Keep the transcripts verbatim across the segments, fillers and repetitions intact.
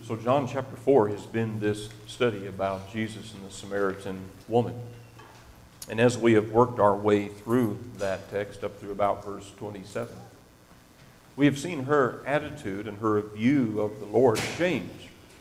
So John chapter four has been this study about Jesus and the Samaritan woman. And as we have worked our way through that text up through about verse twenty-seven, we have seen her attitude and her view of the Lord change.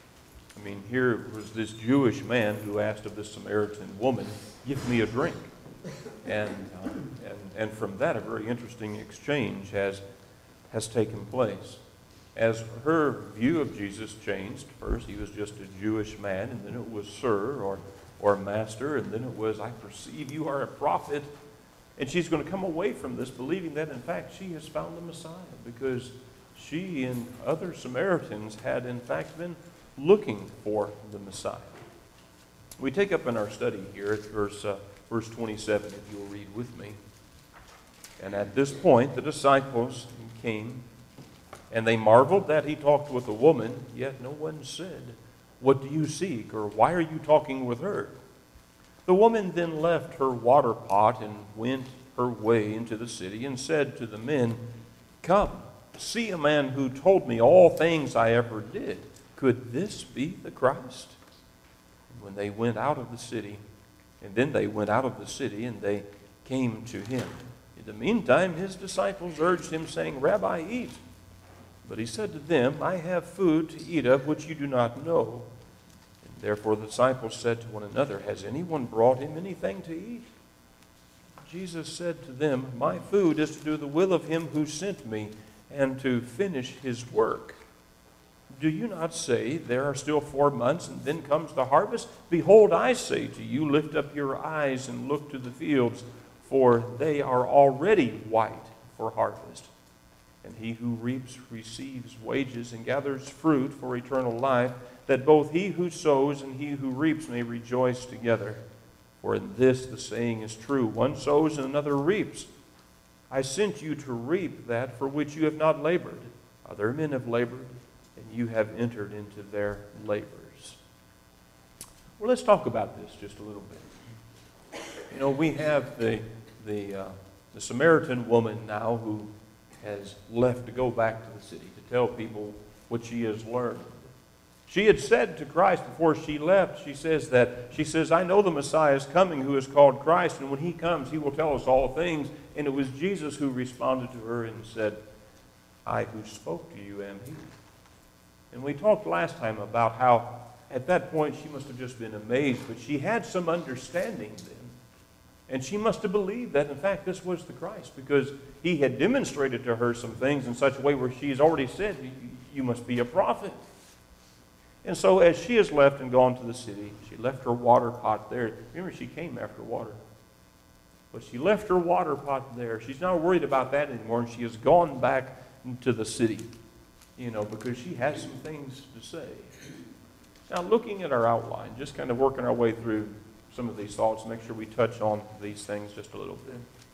I mean, here was this Jewish man who asked of this Samaritan woman, "Give me a drink." And, uh, and, and from that, a very interesting exchange has, has taken place. As her view of Jesus changed, first he was just a Jewish man, and then it was sir or, or master, and then it was, "I perceive you are a prophet." And she's going to come away from this believing that, in fact, she has found the Messiah, because she and other Samaritans had, in fact, been looking for the Messiah. We take up in our study here at verse, uh, verse twenty-seven, if you'll read with me. "And at this point the disciples came, and they marveled that he talked with a woman, yet no one said, 'What do you seek?' or 'Why are you talking with her?' The woman then left her water pot and went her way into the city and said to the men, 'Come, see a man who told me all things I ever did. Could this be the Christ?' And when they went out of the city, and then they went out of the city, and they came to him. In the meantime, his disciples urged him, saying, 'Rabbi, eat.' But he said to them, 'I have food to eat of which you do not know.' And therefore the disciples said to one another, 'Has anyone brought him anything to eat?' Jesus said to them, 'My food is to do the will of him who sent me, and to finish his work. Do you not say, there are still four months, and then comes the harvest? Behold, I say to you, lift up your eyes and look to the fields, for they are already white for harvest. And he who reaps receives wages and gathers fruit for eternal life, that both he who sows and he who reaps may rejoice together. For in this the saying is true, one sows and another reaps. I sent you to reap that for which you have not labored. Other men have labored, and you have entered into their labors.'" Well, let's talk about this just a little bit. You know, we have the, the, uh, the Samaritan woman now who has left to go back to the city to tell people what she has learned. She had said to Christ before she left, she says that, she says, "I know the Messiah is coming who is called Christ, and when he comes, he will tell us all things." And it was Jesus who responded to her and said, "I who spoke to you am he." And we talked last time about how at that point she must have just been amazed, but she had some understanding then. And she must have believed that, in fact, this was the Christ, because he had demonstrated to her some things in such a way where she's already said, "You must be a prophet." And so as she has left and gone to the city, she left her water pot there. Remember, she came after water. But she left her water pot there. She's not worried about that anymore, and she has gone back to the city, you know, because she has some things to say. Now, looking at our outline, just kind of working our way through some of these thoughts, make sure we touch on these things just a little bit.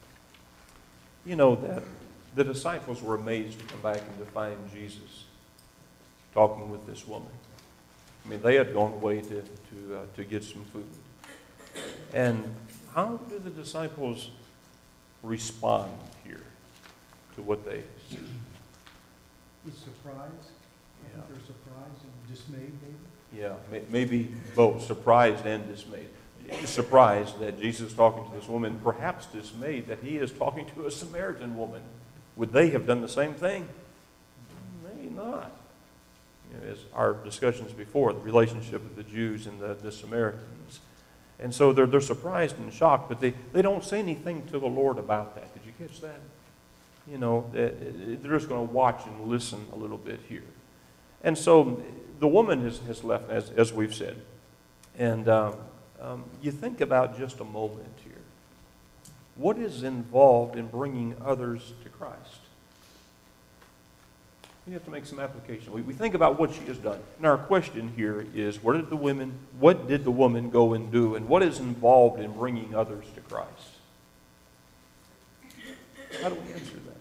You know that the disciples were amazed to come back and to find Jesus talking with this woman. I mean, they had gone away to, to, uh, to get some food. And how do the disciples respond here to what they see? With surprise? I think they're surprised and dismayed, maybe? Yeah, may, maybe both, surprised and dismayed. Surprised that Jesus is talking to this woman, perhaps dismayed that he is talking to a Samaritan woman. Would they have done the same thing? Maybe not. You know, as our discussions before, the relationship of the Jews and the, the Samaritans. And so they're, they're surprised and shocked, but they, they don't say anything to the Lord about that. Did you catch that? You know, they're just going to watch and listen a little bit here. And so the woman has, has left, as, as we've said. And um, um, you think about just a moment here. What is involved in bringing others to Christ? We have to make some application. We, we think about what she has done. And our question here is, what did the women, what did the woman go and do? And what is involved in bringing others to Christ? How do we answer that?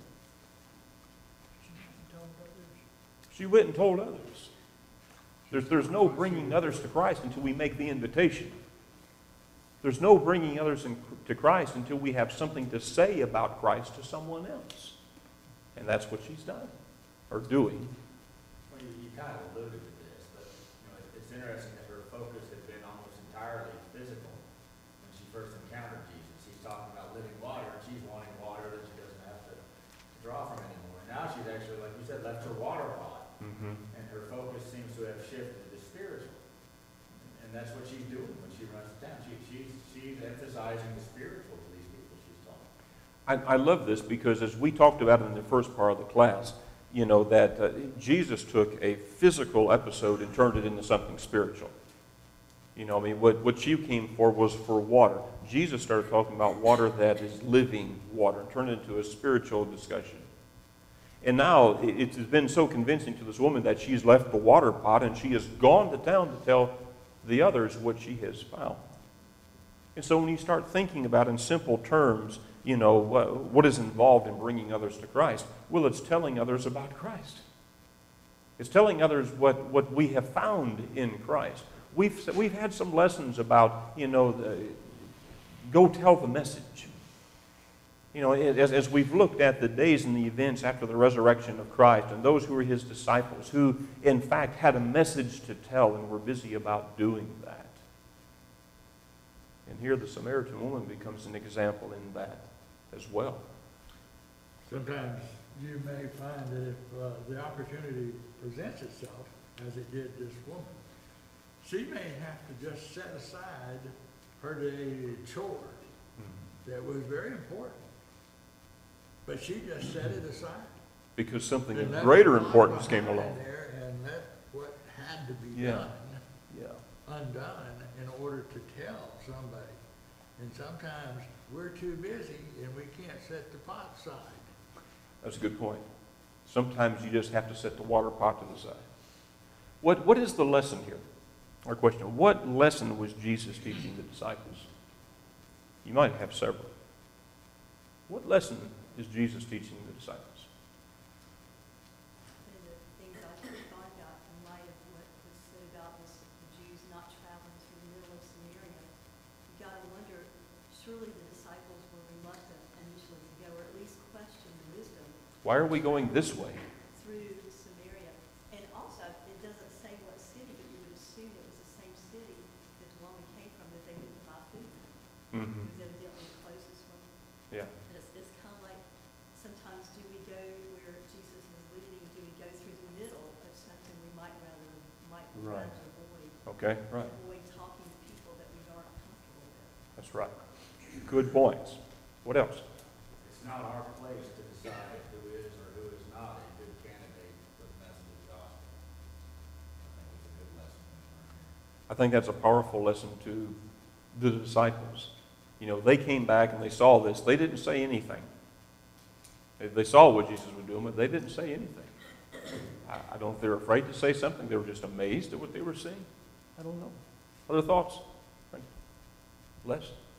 She went and told others. There's, there's no bringing others to Christ until we make the invitation. There's no bringing others in, to Christ until we have something to say about Christ to someone else. And that's what she's done, or doing. Well, you, you kind of alluded to this, but interesting that her focus had been almost entirely physical when she first encountered Jesus. He's talking about living water, and she's wanting water that she doesn't have to draw from anymore. Now she's actually, like you said, left her water pot, Mm-hmm. and her focus seems to have shifted to spiritual. And that's what she's doing when she runs to town. She, she's, she's emphasizing the spiritual to these people she's talking. I, I love this because as we talked about in the first part of the class, you know, that uh, Jesus took a physical episode and turned it into something spiritual. You know, I mean, what, what she came for was for water. Jesus started talking about water that is living water and turned it into a spiritual discussion. And now it, it has been so convincing to this woman that she's left the water pot and she has gone to town to tell the others what she has found. And so when you start thinking about in simple terms, you know, what, what is involved in bringing others to Christ? Well, it's telling others about Christ. It's telling others what, what we have found in Christ. We've, we've had some lessons about, you know, the, go tell the message. You know, as, as we've looked at the days and the events after the resurrection of Christ and those who were his disciples who, in fact, had a message to tell and were busy about doing that. And here the Samaritan woman becomes an example in that as well. Sometimes you may find that if uh, the opportunity presents itself, as it did this woman, she may have to just set aside her daily chore Mm-hmm. that was very important. But she just set it aside. Because something And of left greater God importance came behind along. there and let what had to be Yeah. done Yeah. undone in order to tell somebody. And sometimes we're too busy and we can't set the pot aside. That's a good point. Sometimes you just have to set the water pot to the side. What, what is the lesson here? Our question, what lesson was Jesus teaching the disciples? You might have several. What lesson is Jesus teaching the disciples? One of the things I thought about in light of what was said about this, the Jews not traveling through the middle of Samaria, you got to wonder, surely the disciples were reluctant initially to go, or at least question the wisdom Why are we going this way? through Samaria. And also, it doesn't say what city, but you would assume it was the same city that the woman came from, that they didn't buy food from. Mm-hmm. It was evidently the closest one. Yeah. And it's, it's kind of like, sometimes do we go where Jesus is leading, do we go through the middle of something we might rather, might Right. rather avoid? Okay, right. Avoid talking to people that we aren't comfortable with. That's right. Good points. What else? It's not our place to decide who is or who is not a good candidate for the message of the gospel. I think it's a good lesson we learn here. I think that's a powerful lesson to the disciples. You know, they came back and they saw this. They didn't say anything. They- They saw what Jesus was doing, but they didn't say anything. I, I don't know if they were afraid to say something. They were just amazed at what they were seeing. I don't know. Other thoughts? Les?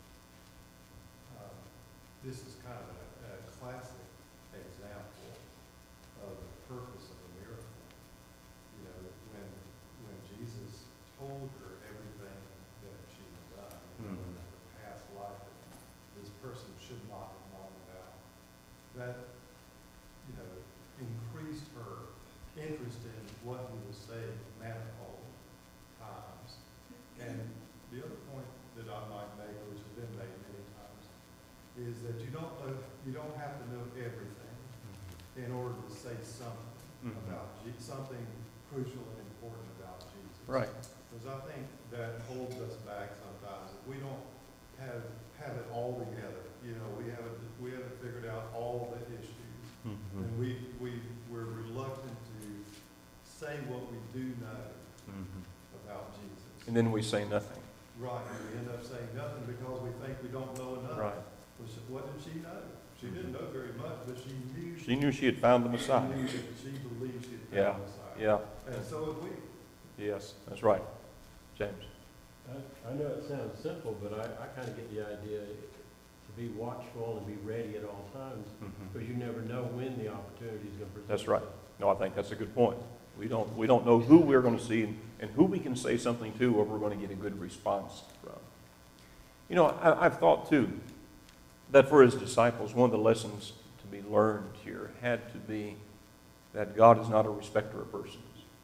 Um, This is kind of a, a classic example of the purpose of a miracle. You know, when, when Jesus told her everything that she had done, you know, Mhm. that the past life that this person should not have known about, that, you know, increased her interest in what he was saying manifold times. And the other point that I might make, which has been made many times, is that you don't know, you don't have to know everything in order to say something Mhm. about Je- something crucial and important about Jesus. Right. Because I think that holds us back sometimes. If we don't have have it all together, you know, we haven't we haven't figured out all the issues, Mm-hmm. and we we we're reluctant to say what we do know Mm-hmm. about Jesus. And then we say nothing. Right, and we end up saying nothing because we think we don't know enough. Right. Well, she- what did she know? She didn't know very much, but she knew. She knew she had found the She Messiah. knew that she believed she had Yeah, found the Messiah. yeah, And so have we. yes, that's right. James? I, I know it sounds simple, but I, I kind of get the idea to be watchful and be ready at all times, Mhm. because you never know when the opportunity is going to present That's right. itself. No, I think that's a good point. We don't, we don't know who we're going to see and, and who we can say something to or we're going to get a good response from. You know, I, I've thought too that for his disciples, one of the lessons to be learned here had to be that God is not a respecter of persons.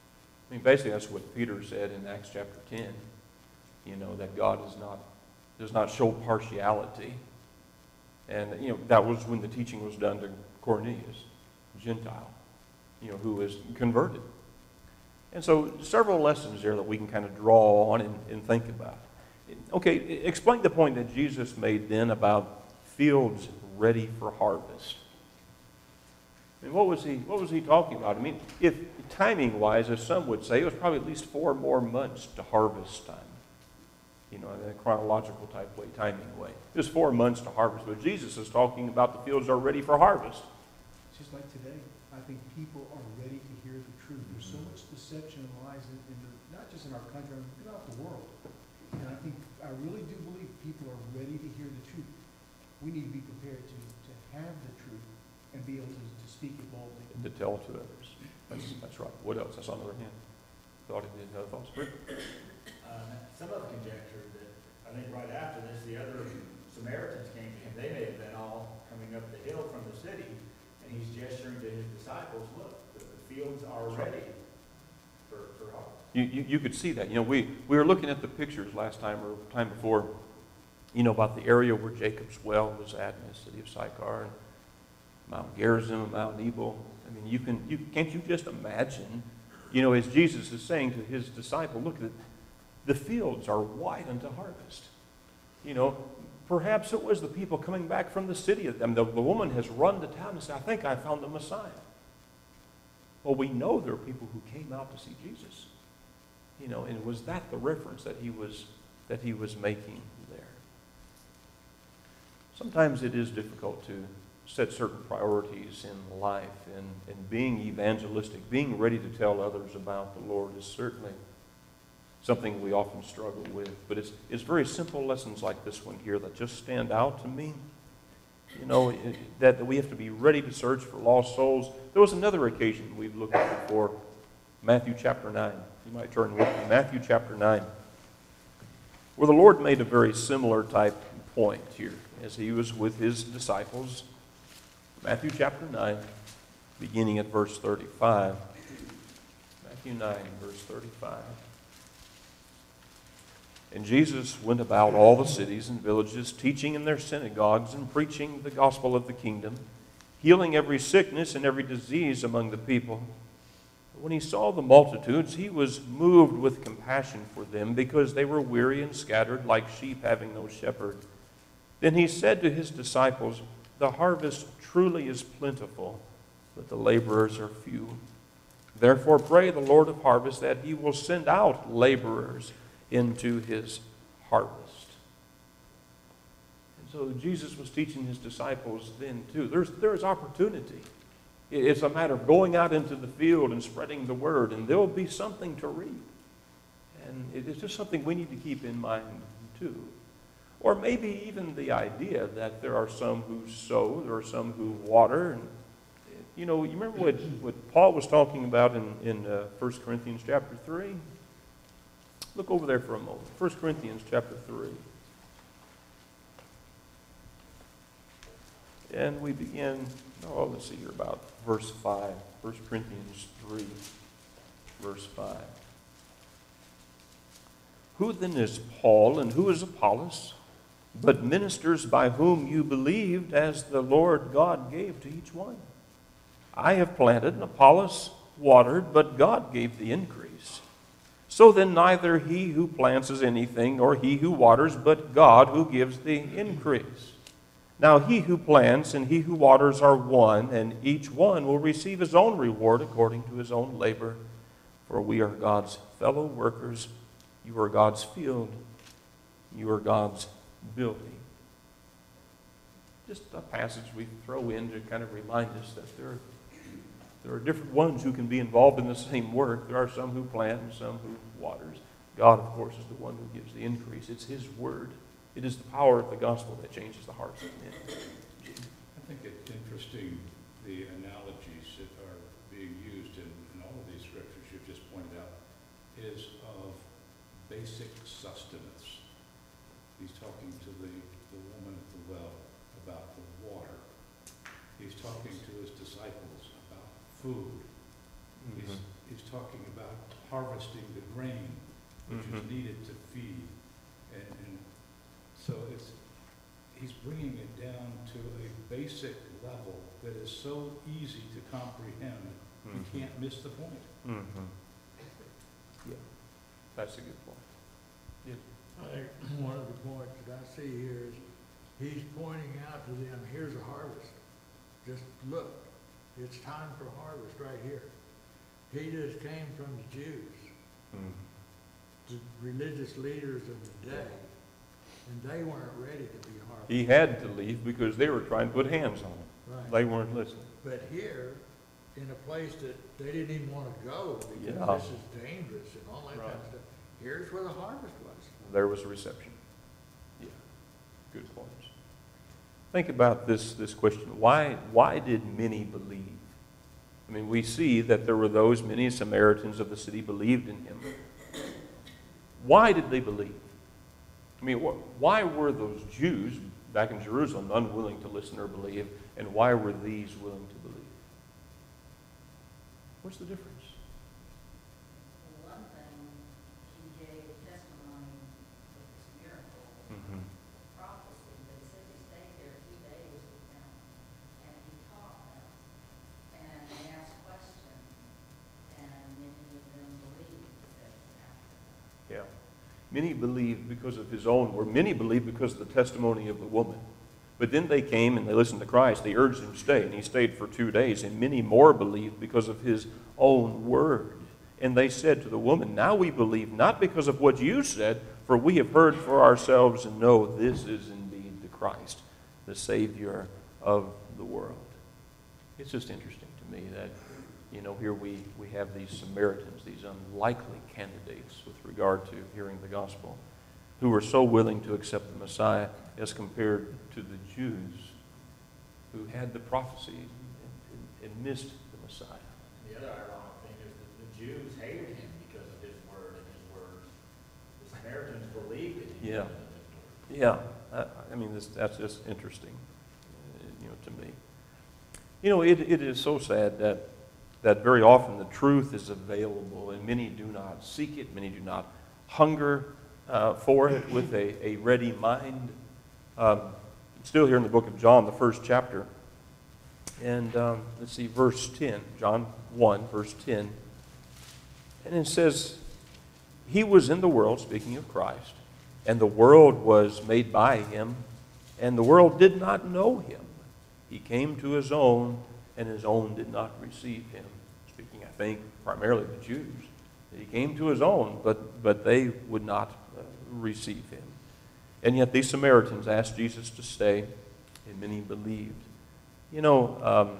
I mean, basically, that's what Peter said in Acts chapter ten, you know, that God is not, does not show partiality. And, you know, that was when the teaching was done to Cornelius, Gentile, you know, who was converted. And so several lessons there that we can kind of draw on and, and think about. Okay, explain the point that Jesus made then about fields ready for harvest. I mean, what was he, what was he talking about? I mean, if timing-wise, as some would say, it was probably at least four more months to harvest time. You know, in a chronological type way, timing way. It was four months to harvest, but Jesus is talking about the fields are ready for harvest. Just like today, I think people are ready to hear the truth. There's so much deception and lies in, in the, not just in our country, but throughout the world. And I think, I really do believe people are ready to hear the truth. We need to be prepared to, to have the truth and be able to, to speak it boldly. And to tell to others. That's, that's right. What else? That's on the other hand. Thought he did other thoughts. Rick? Uh, Some of conjecture that, I think right after this, the other Samaritans came to him. They may have been all coming up the hill from the city, and he's gesturing to his disciples, look, the, the fields are ready for, for harvest. You, you, you could see that. You know, we, we were looking at the pictures last time or time before, you know, about the area where Jacob's well was at in the city of Sychar, and Mount Gerizim, Mount Ebal. I mean, you can, you, can't you just imagine, you know, as Jesus is saying to his disciple, look, the, the fields are white unto harvest. You know, perhaps it was the people coming back from the city. I mean, the, the woman has run to town and said, I think I found the Messiah. Well, we know there are people who came out to see Jesus. You know, and was that the reference that he was that he was making there? Sometimes it is difficult to set certain priorities in life, and, and being evangelistic, being ready to tell others about the Lord is certainly something we often struggle with. But it's, it's very simple lessons like this one here that just stand out to me. You know, it, that we have to be ready to search for lost souls. There was another occasion we've looked at before, Matthew chapter nine. You might turn with me, Matthew chapter nine, where the Lord made a very similar type point here as he was with his disciples. Matthew chapter nine, beginning at verse thirty-five. Matthew nine, verse thirty-five. And Jesus went about all the cities and villages, teaching in their synagogues and preaching the gospel of the kingdom, healing every sickness and every disease among the people. But when he saw the multitudes, he was moved with compassion for them, because they were weary and scattered like sheep having no shepherd. Then he said to his disciples, the harvest truly is plentiful, but the laborers are few. Therefore pray the Lord of harvest that he will send out laborers into his harvest. And so Jesus was teaching his disciples then too. There's, there's opportunity. It's a matter of going out into the field and spreading the word, and there will be something to reap. And it's just something we need to keep in mind too. Or maybe even the idea that there are some who sow, there are some who water. And, you know, you remember what, what Paul was talking about in, in uh, First Corinthians chapter three? Look over there for a moment. First Corinthians chapter three. And we begin, oh, let's see here, about verse five. First Corinthians three, verse five. Who then is Paul, and who is Apollos, but ministers by whom you believed, as the Lord God gave to each one? I have planted, and Apollos watered, but God gave the increase. So then neither he who plants is anything, nor he who waters, but God who gives the increase. Now he who plants and he who waters are one, and each one will receive his own reward according to his own labor. For we are God's fellow workers. You are God's field. You are God's building. Just a passage we throw in to kind of remind us that there, there are different ones who can be involved in the same work. There are some who plant and some who waters. God, of course, is the one who gives the increase. It's his word. It is the power of the gospel that changes the hearts of men. I think it's interesting, the analogies that are being used in, in all of these scriptures you've just pointed out is of basic sustenance. He's talking to the, the woman at the well about the water. He's talking to his disciples about food. Mm-hmm. He's, he's talking about harvesting the grain, which is Mhm. needed to feed. And, and so it's, he's bringing it down to a basic level that is so easy to comprehend, you Mhm. can't miss the point. Mhm. Yeah, that's a good point. I think one of the points that I see here is he's pointing out to them, here's a harvest. Just look, it's time for harvest right here. He just came from the Jews, Mhm. the religious leaders of the day, and they weren't ready to be harvested. He had to leave because they were trying to put hands on him. Right. They weren't listening. But here, in a place that they didn't even want to go Yeah. because this is dangerous and all that kind Right. of stuff, here's where the harvest was. There was a reception. Yeah, good points. Think about this, this question. Why, why did many believe? I mean, we see that there were those, many Samaritans of the city believed in him. Why did they believe? I mean, wh- why were those Jews back in Jerusalem unwilling to listen or believe, and why were these willing to believe? What's the difference? Well, one thing, he gave testimony of this miracle, Mm-hmm. prophecy, but it says he stayed there two days with them, and he taught them, and they asked questions, and many of them believed that after that. Yeah. Many believed because of his own word. Many believed because of the testimony of the woman. But then they came and they listened to Christ. They urged him to stay, and he stayed for two days. And many more believed because of his own word. And they said to the woman, now we believe not because of what you said, for we have heard for ourselves and know this is indeed the Christ, the Savior of the world. It's just interesting to me that, you know, here we, we have these Samaritans, these unlikely candidates with regard to hearing the gospel, who were so willing to accept the Messiah as compared to the Jews who had the prophecy and, and, and missed the Messiah. The other ironic thing is that the Jews hated him because of his word and his words. The Samaritans believed in him Yeah. because of his word. Yeah, I, I mean, this, that's just interesting, uh, you know, to me. You know, it, it is so sad that, that very often the truth is available, and many do not seek it, many do not hunger uh, for it with a, a ready mind. Um, still here in the book of John, the first chapter, and um, let's see, verse ten, John one, verse ten, and it says, he was in the world, speaking of Christ, and the world was made by him, and the world did not know him. He came to his own, and his own did not receive him. Speaking, I think, primarily the Jews. He came to his own, but, but they would not uh, receive him. And yet these Samaritans asked Jesus to stay, and many believed. You know, um,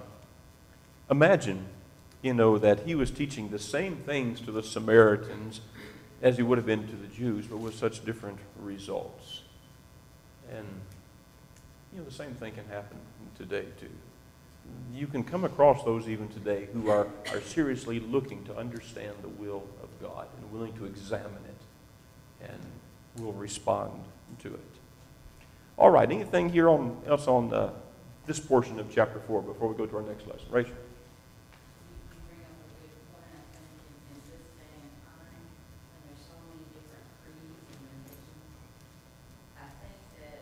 imagine, you know, that he was teaching the same things to the Samaritans as he would have been to the Jews, but with such different results. And, you know, the same thing can happen today, too. You can come across those even today who are, are seriously looking to understand the will of God and willing to examine it and will respond to it. All right, anything here on, else on uh, this portion of chapter four before we go to our next lesson? Rachel? You you bring up a good point, I think, in, in this day and time, when there's so many different creeds and religions, I think that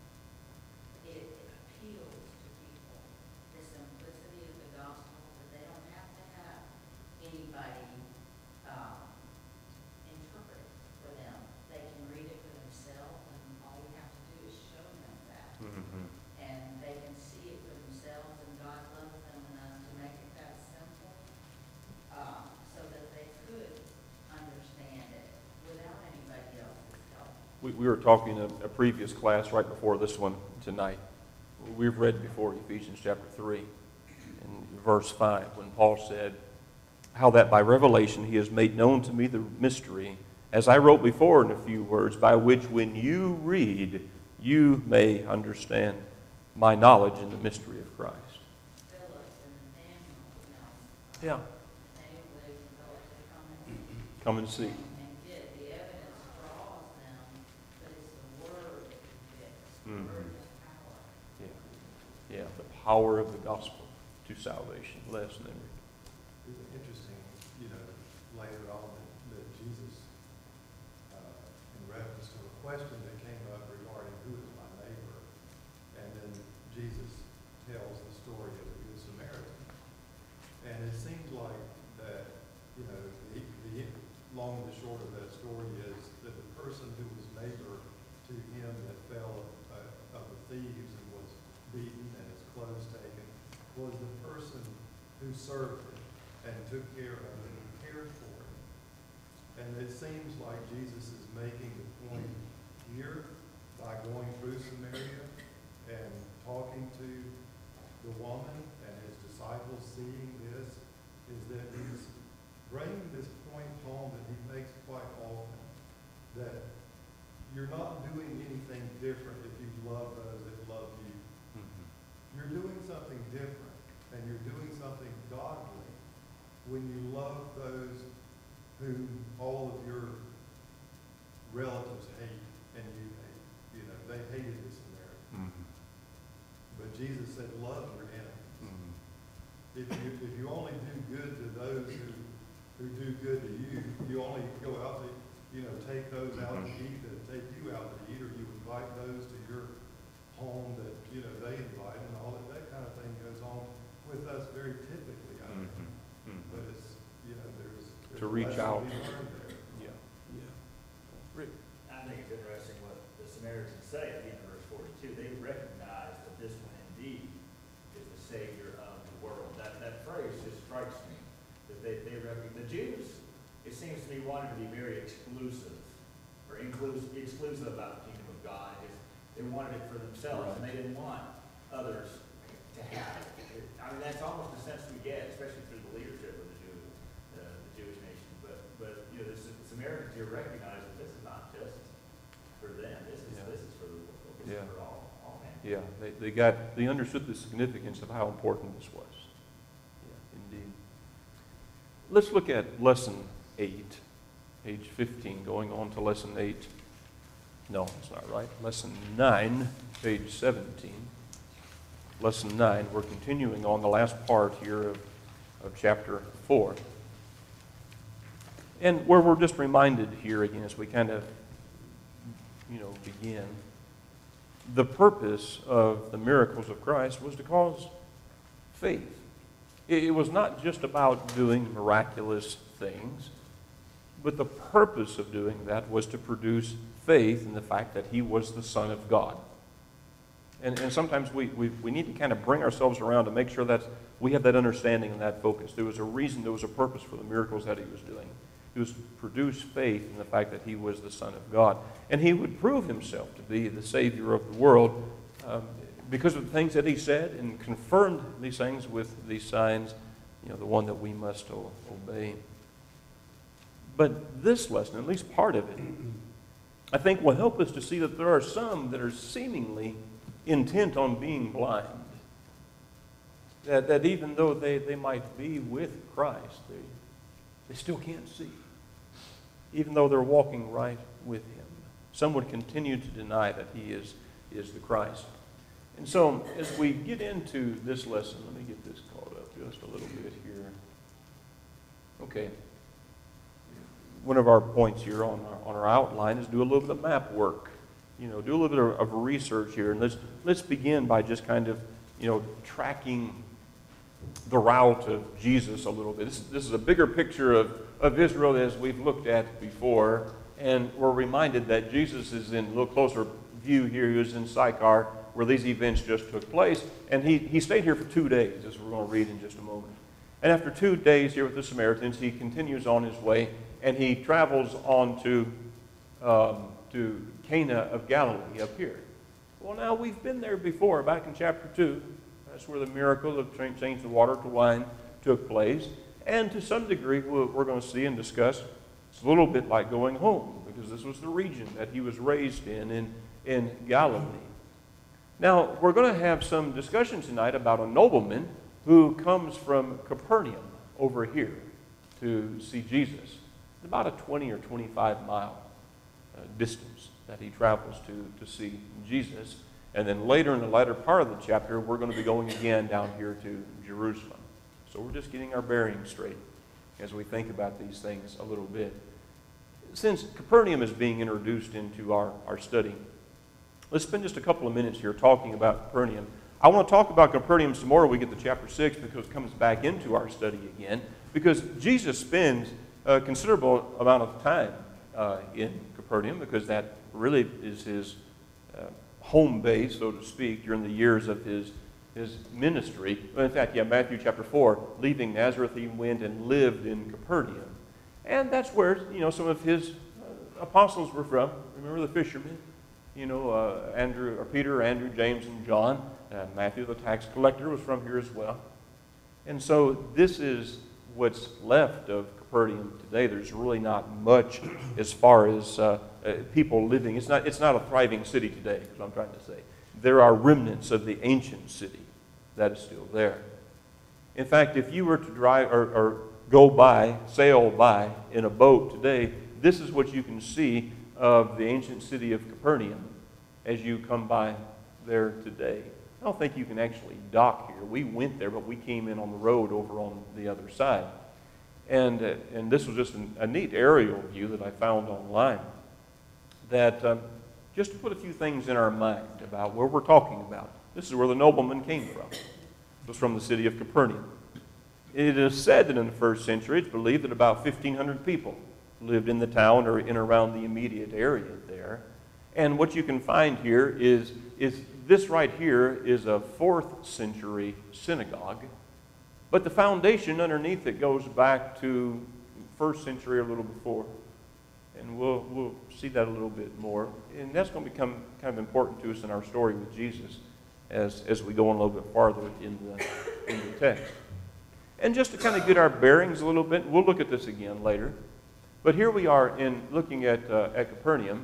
it appeals to people, the simplicity of the gospel, that they don't have to have anybody um, interpret for them. They can read it for themselves, and all we have to do is show them that. Mm-hmm. And they can see it for themselves, and God loves them enough to make it that simple, um, so that they could understand it without anybody else's help. We, we were talking in a previous class right before this one tonight. We've read before Ephesians chapter three and verse five when Paul said, how that by revelation he has made known to me the mystery, as I wrote before in a few words, by which when you read, you may understand my knowledge in the mystery of Christ. Philip and Nathaniel, you know, Yeah. they believed in Philip to come and, Come and see. and get the evidence draws them, but it's the word that convicts, the Mhm. word is power. Yeah. Yeah, the power of the gospel to salvation. Les and Henry. It's interesting, you know, later on, that question that came up regarding who is my neighbor, and then Jesus tells the story of the Good Samaritan. And it seems like that, you know, the, the long and the short of that story is that the person who was neighbor to him that fell uh, of the thieves and was beaten and his clothes taken was the person who served him and took care of him and cared for him. And it seems like Jesus is making the point here by going through Samaria and talking to the woman and his disciples seeing this, is that he's bringing this point home that he makes quite often, that you're not doing anything different if you love those that love you. Mm-hmm. You're doing something different, and you're doing something godly when you love those whom all of your relatives hate and you hate. You know, they hated the Samaritan. Mm-hmm. But Jesus said, love your enemies. Mm-hmm. If you, if you only do good to those who, who do good to you, you only go out to, you know, take those out to eat that take you out to eat, or you invite those to your home that, you know, they invite, and all that, that kind of thing goes on with us very typically, I think. Mm-hmm. But it's, you know, there's, there's To a reach lesson out. to be learned there. Yeah, yeah. Rick? I think it's interesting what the Samaritans say at the end of verse forty-two. They recognize that this one indeed is the Savior of the world. That, that phrase just strikes me, that they, they recognize. The Jews, it seems to me, wanted to be very exclusive, or inclusive, exclusive about the kingdom of God. It's, they wanted it for themselves, and they didn't want others to have it. It- I mean, that's almost the sense we get, especially through the leadership of the Jew, uh, the Jewish nation. But, but, you know, the Sa- Samaritans here recognize that this is not just for them. This is, Yeah. this is for the world. This Yeah. is for all, all mankind. Yeah, they, they got, they understood the significance of how important this was. Yeah, indeed. Let's look at lesson eight, page fifteen, going on to lesson eight. No, that's not right. Lesson nine, page seventeen. Lesson nine, we're continuing on the last part here of, of chapter four. And where we're just reminded here again as we kind of, you know, begin, the purpose of the miracles of Christ was to cause faith. It it was not just about doing miraculous things, but the purpose of doing that was to produce faith in the fact that he was the Son of God. And, and sometimes we, we, we need to kind of bring ourselves around to make sure that we have that understanding and that focus. There was a reason, there was a purpose for the miracles that he was doing. He was to produce faith in the fact that he was the Son of God. And he would prove himself to be the Savior of the world um, because of the things that he said, and confirmed these things with these signs, you know, the one that we must o- obey. But this lesson, at least part of it, I think will help us to see that there are some that are seemingly intent on being blind. That, that even though they, they might be with Christ, they, they still can't see. Even though they're walking right with him. Some would continue to deny that he is, is the Christ. And so, as we get into this lesson, let me get this caught up just a little bit here. Okay. One of our points here on our, on our outline is do a little bit of map work. You know, do a little bit of, of research here. And let's, let's begin by just kind of, you know, tracking the route of Jesus a little bit. This, this is a bigger picture of, of Israel as we've looked at before. And we're reminded that Jesus is in a little closer view here. He was in Sychar, where these events just took place. And he, he stayed here for two days, as we're going to read in just a moment. And after two days here with the Samaritans, he continues on his way, and he travels on to, um, to Cana of Galilee up here. Well, now we've been there before, back in chapter two. That's where the miracle of changing the water to wine took place. And to some degree, we're going to see and discuss, it's a little bit like going home, because this was the region that he was raised in, in, in Galilee. Now, we're going to have some discussion tonight about a nobleman who comes from Capernaum over here to see Jesus. It's about a twenty or twenty-five mile uh, distance that he travels to to see Jesus. And then later in the latter part of the chapter, we're going to be going again down here to Jerusalem. So we're just getting our bearings straight as we think about these things a little bit. since Capernaum is being introduced into our, our study, let's spend just a couple of minutes here talking about Capernaum. I want to talk about Capernaum some more when we get to chapter six because it comes back into our study again. Because Jesus spends a considerable amount of time uh, in Capernaum because that really is his uh, home base, so to speak, during the years of his, his ministry. In fact, yeah, Matthew chapter four, leaving Nazareth, he went and lived in Capernaum. And that's where, you know, some of his uh, apostles were from. Remember the fishermen? You know, uh, Andrew, or Peter, Andrew, James, and John. Uh, Matthew, the tax collector, was from here as well. And so this is what's left of Capernaum today. There's really not much as far as uh, uh, people living. It's not, it's not a thriving city today, is what I'm trying to say. There are remnants of the ancient city that is still there. In fact, if you were to drive or, or go by, sail by in a boat today, this is what you can see of the ancient city of Capernaum as you come by there today. I don't think you can actually dock here. We went there, but we came in on the road over on the other side. And, uh, and this was just an, a neat aerial view that I found online that um, just to put a few things in our mind about where we're talking about. This is where the nobleman came from. It was from the city of Capernaum. It is said that in the first century, it's believed that about fifteen hundred people lived in the town or in and around the immediate area there. And what you can find here is, is this right here is a fourth century synagogue. But the foundation underneath it goes back to first century or a little before. And we'll, we'll see that a little bit more. And that's going to become kind of important to us in our story with Jesus as, as we go on a little bit farther in the, in the text. And just to kind of get our bearings a little bit, we'll look at this again later. But here we are in looking at, uh, at Capernaum.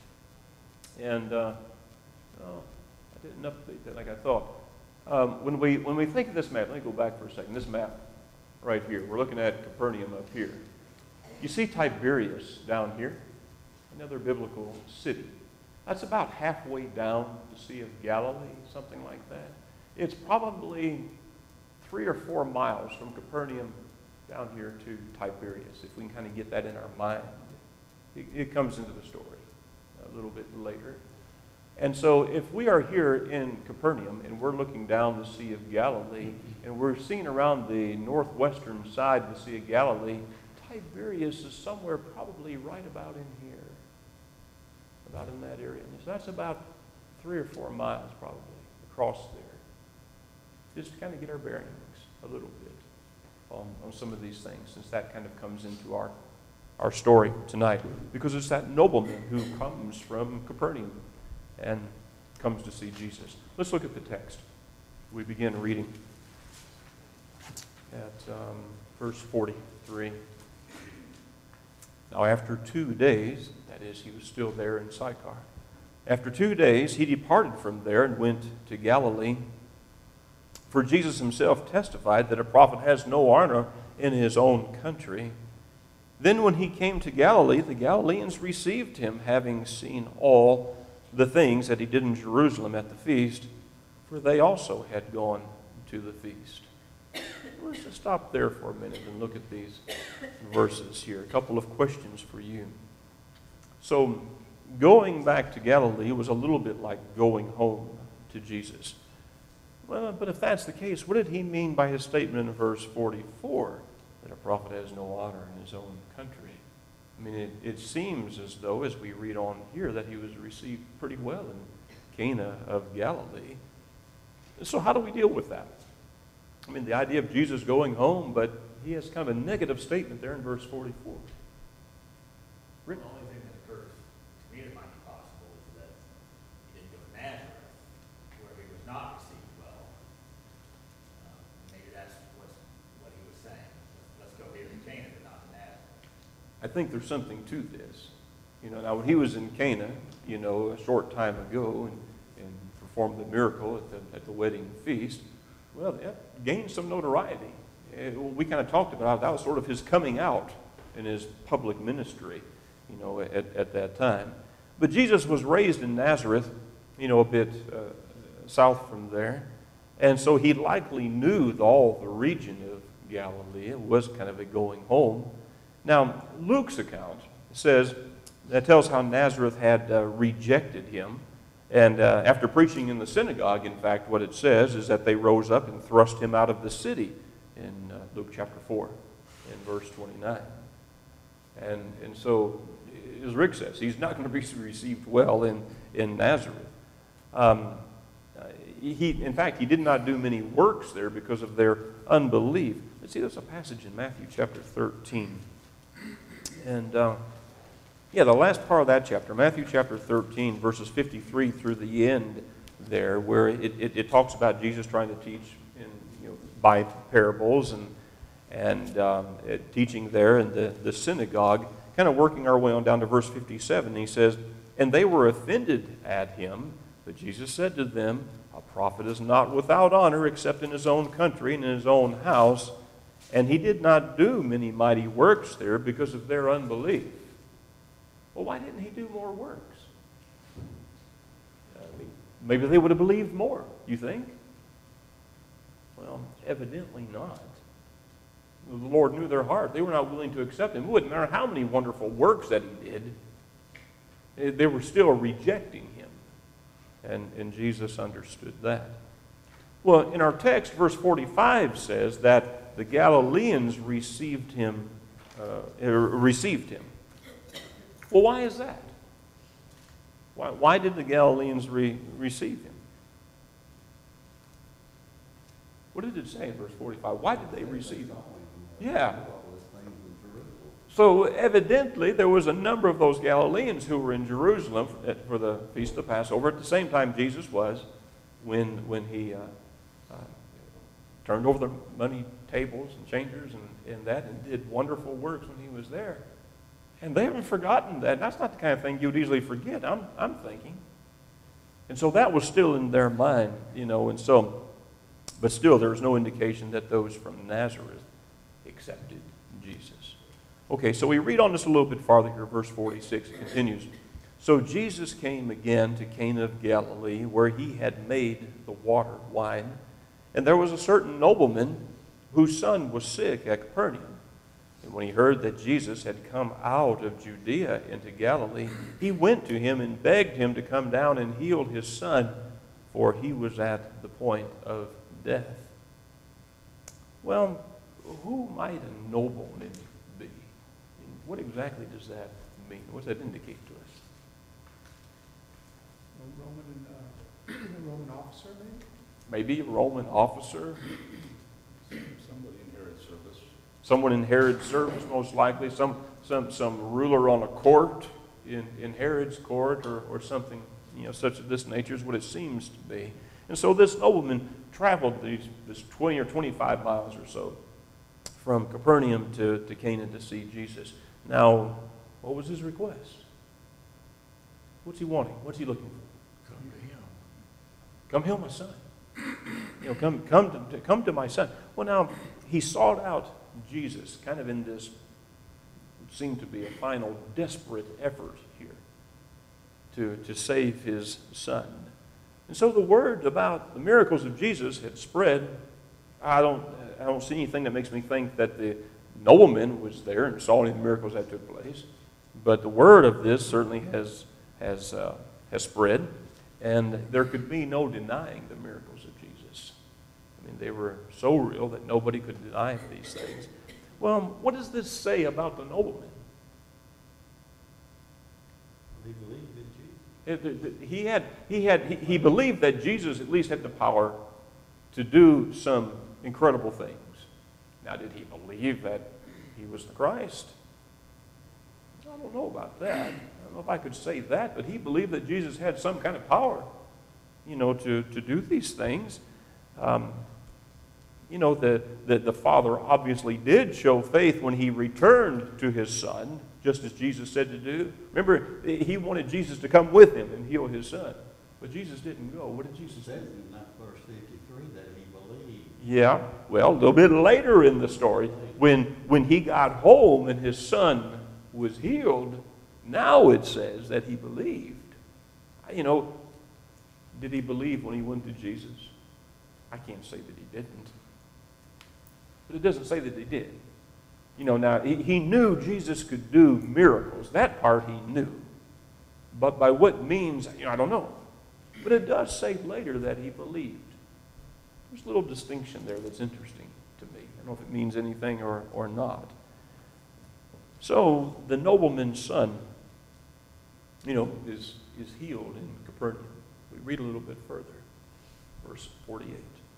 And uh, oh, I didn't update that like I thought. Um, when, we, when we think of this map, let me go back for a second. This map right here, we're looking at Capernaum up here. You see Tiberias down here, another biblical city. That's about halfway down the Sea of Galilee, something like that. It's probably three or four miles from Capernaum down here to Tiberias, if we can kind of get that in our mind. It, it comes into the story a little bit later. And so if we are here in Capernaum and we're looking down the Sea of Galilee and we're seeing around the northwestern side of the Sea of Galilee, Tiberias is somewhere probably right about in here, about in that area. And so that's about three or four miles probably across there. Just to kind of get our bearings a little bit on, on some of these things, since that kind of comes into our, our story tonight. Because it's that nobleman who comes from Capernaum and comes to see Jesus. Let's look at the text. We begin reading at um, verse forty-three. Now after two days, that is, he was still there in Sychar. After two days, he departed from there and went to Galilee. For Jesus himself testified that a prophet has no honor in his own country. Then when he came to Galilee, the Galileans received him, having seen all the things that he did in Jerusalem at the feast, for they also had gone to the feast. Let's just stop there for a minute and look at these verses here. A couple of questions for you. So, going back to Galilee was a little bit like going home to Jesus. Well, but if that's the case, what did he mean by his statement in verse forty-four, that a prophet has no honor in his own country? I mean, it, it seems as though, as we read on here, that he was received pretty well in Cana of Galilee. So how do we deal with that? I mean, the idea of Jesus going home, but he has kind of a negative statement there in verse forty-four. Rick? The only thing that occurs to me that might be possible is that he didn't go to Nazareth, where he was not received well. Um, maybe that's what's, what he was saying. Let's, let's go here to Cana, but not to Nazareth. I think there's something to this. You know, now when he was in Cana, you know, a short time ago and, and performed the miracle at the, at the wedding feast, well, that gained some notoriety. It, we kind of talked about it. That was sort of his coming out in his public ministry, you know, at, at that time. But Jesus was raised in Nazareth, you know, a bit uh, south from there. And so he likely knew all the region of Galilee. It was kind of a going home. Now, Luke's account It says, that tells how Nazareth had uh, rejected him. And uh, after preaching in the synagogue, in fact, what it says is that they rose up and thrust him out of the city in uh, Luke chapter four, in verse twenty-nine. And, and so, as Rick says, he's not going to be received well in, in Nazareth. Um, he, in fact, he did not do many works there because of their unbelief. Let's see, there's a passage in Matthew chapter thirteen. And, uh, yeah, the last part of that chapter, Matthew chapter thirteen, verses fifty-three through the end there, where it, it, it talks about Jesus trying to teach in, you know, by parables and, and um, it, teaching there in the, the synagogue, kind of working our way on down to verse fifty-seven. He says, and they were offended at him, but Jesus said to them, a prophet is not without honor except in his own country and in his own house. And he did not do many mighty works there because of their unbelief. Well, why didn't he do more works? I mean, maybe they would have believed more, you think? Well, evidently not. The Lord knew their heart. They were not willing to accept him. It wouldn't matter how many wonderful works that he did. They were still rejecting him. And, and Jesus understood that. Well, in our text, verse forty-five says that the Galileans received him, uh, received him. Well, why is that? Why, why did the Galileans re, receive him? What did it say in verse forty-five? Why did they receive him? Yeah. So evidently there was a number of those Galileans who were in Jerusalem for the Feast of Passover at the same time Jesus was when, when he uh, uh, turned over the money tables and changers and, and that and did wonderful works when he was there. And they haven't forgotten that. That's not the kind of thing you'd easily forget, I'm, I'm thinking. And so that was still in their mind, you know, and so, but still there was no indication that those from Nazareth accepted Jesus. Okay, so we read on this a little bit farther here, verse forty-six, it continues. So Jesus came again to Cana of Galilee, where he had made the water wine. And there was a certain nobleman whose son was sick at Capernaum. And when he heard that Jesus had come out of Judea into Galilee, he went to him and begged him to come down and heal his son, for he was at the point of death. Well, who might a nobleman be? What exactly does that mean? What does that indicate to us? A Roman, uh, a Roman officer, maybe? Maybe a Roman officer. Somebody in Herod's service. Someone in Herod's service, most likely. Some some some ruler on a court in, in Herod's court, or, or something, you know, such of this nature is what it seems to be. And so this nobleman traveled these this twenty or twenty-five miles or so from Capernaum to, to Cana to see Jesus. Now, what was his request? What's he wanting? What's he looking for? Come to him. Come heal my son. You know, come come to come to my son. Well, now he sought out Jesus, kind of in this what seemed to be a final desperate effort here to to save his son. And so the word about the miracles of Jesus had spread. I don't I don't see anything that makes me think that the nobleman was there and saw any of the miracles that took place. But the word of this certainly has has uh, has spread, and there could be no denying the miracles of Jesus. I mean, they were so real that nobody could deny these things. Well, what does this say about the nobleman? He believed in Jesus. It- it- He had he had he, he believed that Jesus at least had the power to do some incredible things. Now, did he believe that he was the Christ? I don't know about that. I don't know if I could say that, but he believed that Jesus had some kind of power, you know, to, to do these things. Um, you know, the, the, the Father obviously did show faith when he returned to his son, just as Jesus said to do. Remember, he wanted Jesus to come with him and heal his son. But Jesus didn't go. What did Jesus It do? says in that verse fifty-three that he believed. Yeah, well, a little bit later in the story, when, when he got home and his son was healed, now it says that he believed. You know, did he believe when he went to Jesus? I can't say that he didn't. But it doesn't say that he did. You know, now, he, he knew Jesus could do miracles. That part he knew. But by what means, you know, I don't know. But it does say later that he believed. There's a little distinction there that's interesting to me. I don't know if it means anything or, or not. So the nobleman's son, you know, is, is healed in Capernaum. We read a little bit further. Verse forty-eight.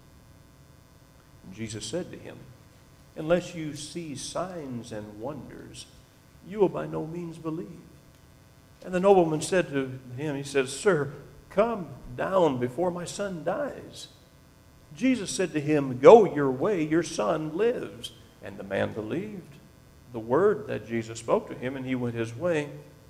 And Jesus said to him, unless you see signs and wonders, you will by no means believe. And the nobleman said to him, he says, Sir, come down before my son dies. Jesus said to him, go your way, your son lives. And the man believed the word that Jesus spoke to him, and he went his way.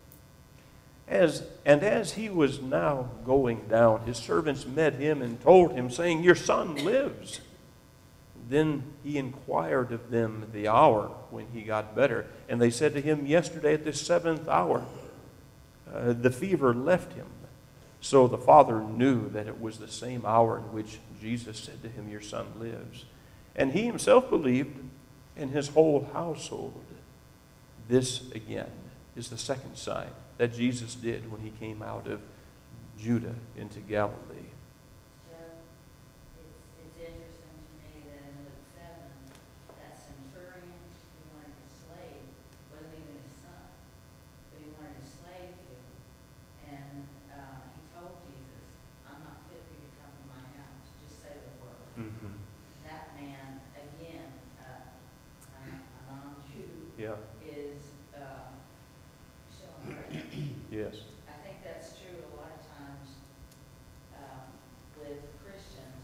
As, and as he was now going down, his servants met him and told him, saying, your son lives. Then he inquired of them the hour when he got better. And they said to him, yesterday at the seventh hour, uh, the fever left him. So the father knew that it was the same hour in which Jesus said to him, your son lives. And he himself believed, and his whole household. This, again, is the second sign that Jesus did when he came out of Judah into Galilee. So, it's, it's interesting to me that in Luke seven, that centurion who wanted a slave wasn't even his son, but he wanted a slave to. And uh, he told Jesus, I'm not fit for you to come to my house, just say the word. Mm-hmm. That man, again, uh, a, a non-Jew, Yeah. is uh, showing grace. Yes. I think that's true a lot of times um, with Christians.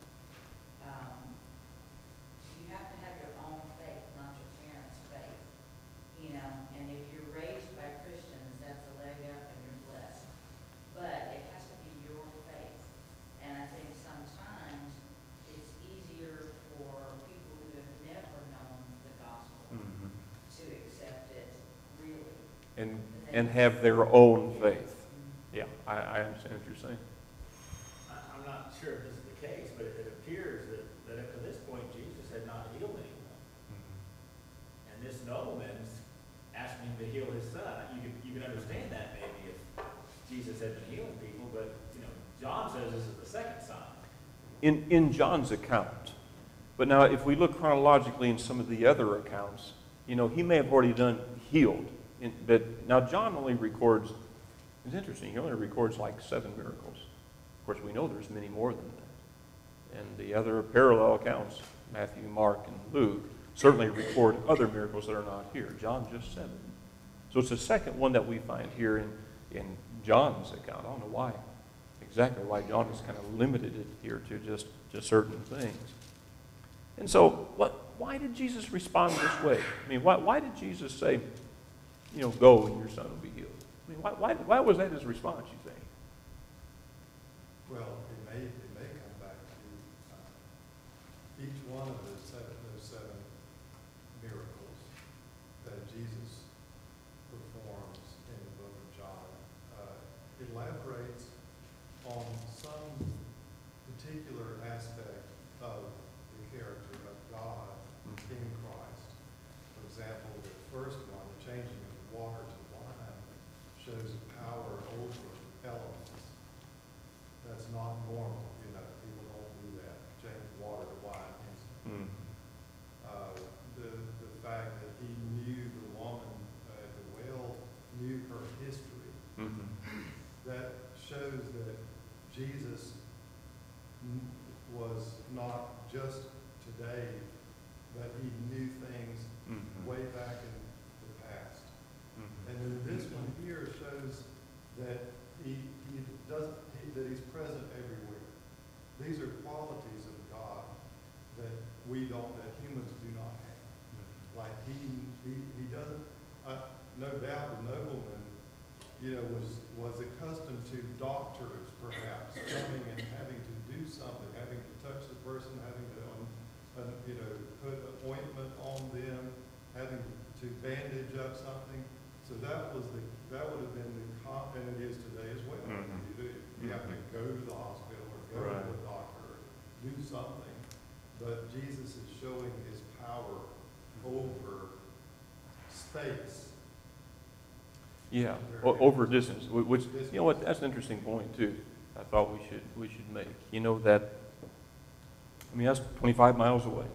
Um, you have to have your own faith, not your parents' faith. You know, and if you're raised by Christians, that's a leg up and you're blessed. But it has to be your faith. And I think sometimes it's easier for people who have never known the gospel Mm-hmm. to accept it really. And, and have their own faith. Yeah, I, I understand what you're saying. I- I'm not sure if this is the case, but it appears that, that up to this point, Jesus had not healed anyone. And this nobleman's asking him to heal his son. You could, you could understand that maybe if Jesus had been healing people, but, you know, John says this is the second sign. In, in John's account. But now, if we look chronologically in some of the other accounts, you know, he may have already done healed. In, but now John only records, it's interesting, he only records like seven miracles. Of course, we know there's many more than that. And the other parallel accounts, Matthew, Mark, and Luke, certainly record other miracles that are not here. John just seven. So it's the second one that we find here in, in John's account. I don't know why, exactly why John has kind of limited it here to just, just certain things. And so, what, why did Jesus respond this way? I mean, why, why did Jesus say, you know, go and your son will be healed? I mean, why, why, why was that his response, you think? Well, it may, it may come back to uh, each one of those seven, those seven miracles that Jesus performs in the book of John. Uh, elaborates on some particular aspect of the character of God in Christ. For example, the first one, the changing of water to wine, shows power over elements. That's not normal, you know, people don't do that, change water to wine instantly. Mm. Uh, the, the fact that he knew the woman, uh, the well knew her history, Mm-hmm. that shows that Jesus n- was not just today, but he knew things Mm-hmm. way back in the past. Mm-hmm. And then this one here shows that he, he doesn't, he, that he's present everywhere. These are qualities of God that we don't, that humans do not have. Like he, he, he doesn't, uh, no doubt the nobleman, you know, was, was accustomed to doctors perhaps coming and having to do something, having to touch the person, having to, um, uh, you know, put ointment on them, having to bandage up something. So that was the, that would have been the, com- and it is today as well. Mhm. You do, you have to go to the hospital or go Right. to the doctor, or do something. But Jesus is showing his power over space. Yeah, o- over distance, wh- which, you know what, that's an interesting point too. I thought we should, we should make. You know that, I mean, that's twenty-five miles away.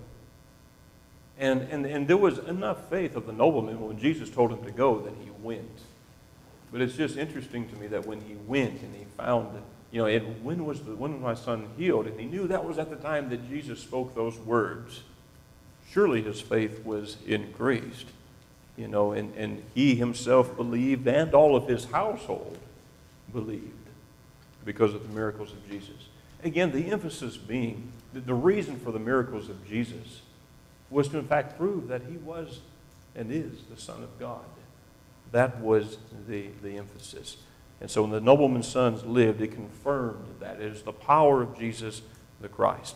And, and, and there was enough faith of the nobleman when Jesus told him to go that he went. But it's just interesting to me that when he went and he found that, you know, and when was the, when was my son healed? And he knew that was at the time that Jesus spoke those words. Surely his faith was increased, you know, and, and he himself believed and all of his household believed because of the miracles of Jesus. Again, the emphasis being, that the reason for the miracles of Jesus was to in fact prove that he was and is the Son of God. That was the, the emphasis. And so when the nobleman's sons lived, it confirmed that it is the power of Jesus the Christ.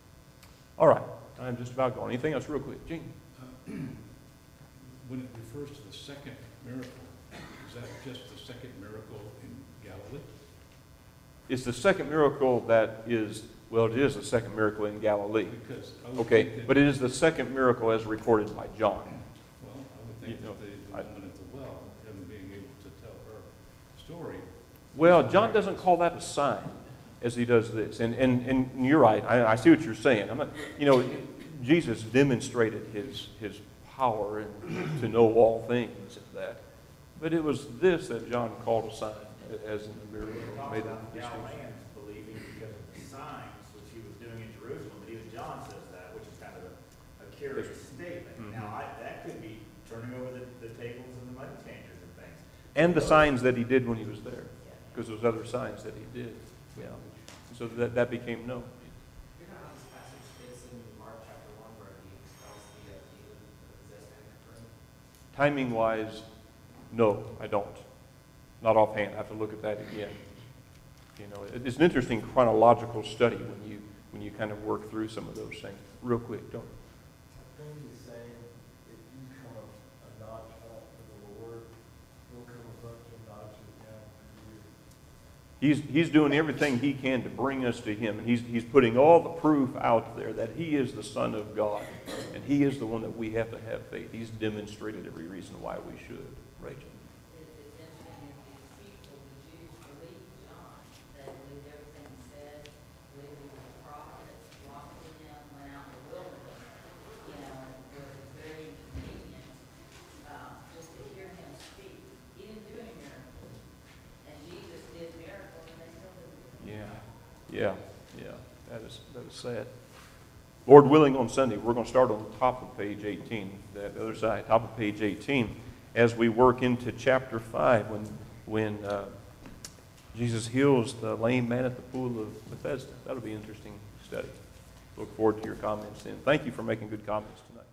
All right, I'm just about gone. Anything else real quick? Gene? Uh, When it refers to the second miracle, is that just the second miracle in Galilee? It's the second miracle that is, well, it is the second miracle in Galilee. Because I would Okay, think that- but it is the second miracle as recorded by John. Well, I would think You know, that the, I- the woman at the well, him being able to tell her story. Well, John doesn't call that a sign as he does this. And, and, and you're right. I, I see what you're saying. I'm not, you know, Jesus demonstrated his, his power and to know all things and that. But it was this that John called a sign, as in the miracle. It talks Made about the the distinction. Galileans believing because of the signs which he was doing in Jerusalem, but even John says that, which is kind of a, a curious statement. Mhm. Now, I, that could be turning over the, the tables and the money changers and things. And the signs that he did when he was there. Because those other signs that he did. Yeah. So that, that became known. You know how this passage fits in Mark chapter one where he expels the uh, demon, the possessed man? Timing wise, no, I don't. Not offhand. I have to look at that again. You know, it- it's an interesting chronological study when you when you kind of work through some of those things. Real quick, don't. I think he's saying if you come a, a notch up to the Lord, he'll come a bunch of notches down for you. He's he's doing everything he can to bring us to him, and he's he's putting all the proof out there that he is the Son of God, and he is the one that we have to have faith. He's demonstrated every reason why we should. Rachel. It- It's interesting if these people, the Jews, believed John, they believed everything he said, believed he was a prophet, walked with him, went out in the wilderness, you know, and it was very inconvenient, uh, just to hear him speak. He didn't do any miracles, and Jesus did miracles, and they still didn't. Yeah, yeah, yeah. That is that is sad. Lord willing, on Sunday we're going to start on the top of page eighteen, that other side, top of page eighteen, as we work into chapter five, when when uh, Jesus heals the lame man at the pool of Bethesda. That'll be an interesting study. Look forward to your comments then. Thank you for making good comments tonight.